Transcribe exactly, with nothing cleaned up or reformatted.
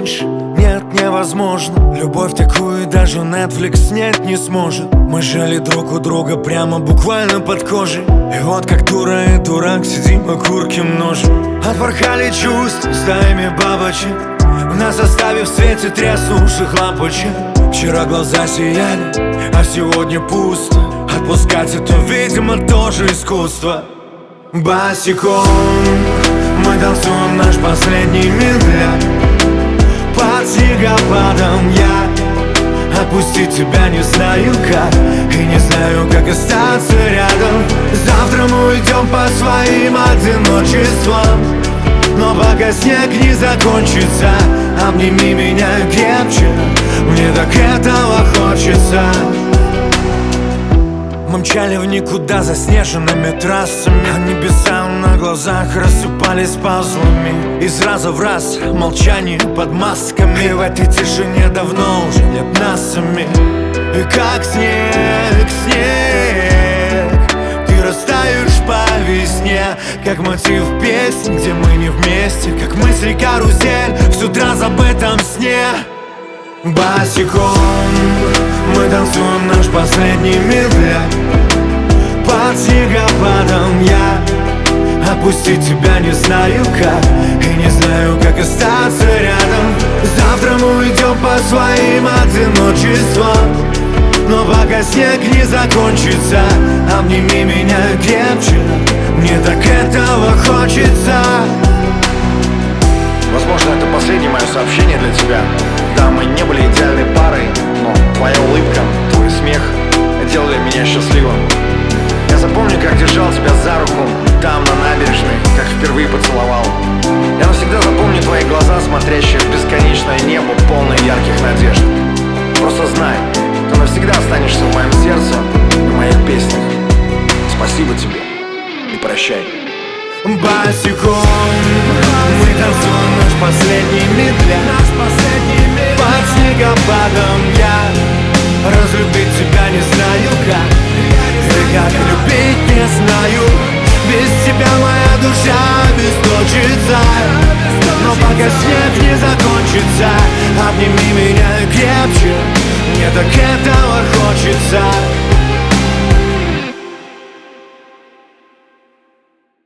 раньше? Нет, невозможно. Любовь такую даже Netflix снять не сможет. Мы жили друг у друга прямо буквально под кожей. И вот как дура и дурак сидим окурки множим. Отпорхали чувств стаями бабочек. Нас оставив в свете треснувших лампочек. Вчера глаза сияли, а сегодня пусто. Отпускать это, видимо, тоже искусство. Босиком мы танцуем наш последний медляк. Под снегопадом я отпустить тебя не знаю как. И не знаю, как остаться рядом. Завтра мы уйдем по своим одиночествам. Но пока снег не закончится, обними меня крепче, мне так этого хочется. Мы мчали в никуда заснеженными трассами, а небеса на глазах рассыпались пазлами. И сразу в раз молчание под масками. И в этой тишине давно уже нет нас самих. И как снег, снег, ты растаешь по весне, как мотив песни, где мы не вместе, как мысли карусель в с утра забытом сне. Босиком мы танцуем наш последний медляк. Под снегопадом я отпустить тебя не знаю как. И не знаю, как остаться рядом. Завтра мы уйдем по своим одиночествам. Но пока снег не закончится, обними меня крепче, мне так этого хочется. Возможно, это последнее мое сообщение для тебя. Да, мы не были идеальной парой, но твоя улыбка, твой смех делали меня счастливым. Я запомню, как держал тебя за руку там, на набережной, как впервые поцеловал. Я навсегда запомню твои глаза, смотрящие в бесконечное небо, полное ярких надежд. Просто знай, ты навсегда останешься в моем сердце и в моих песнях. Спасибо тебе и прощай. Босиком мы танцуем наш последний медляк. Под снегопадом я разлюбить тебя не знаю как. И как любить не знаю. Без тебя моя душа бесточится. Но пока снег не закончится, обними меня крепче, мне так этого хочется.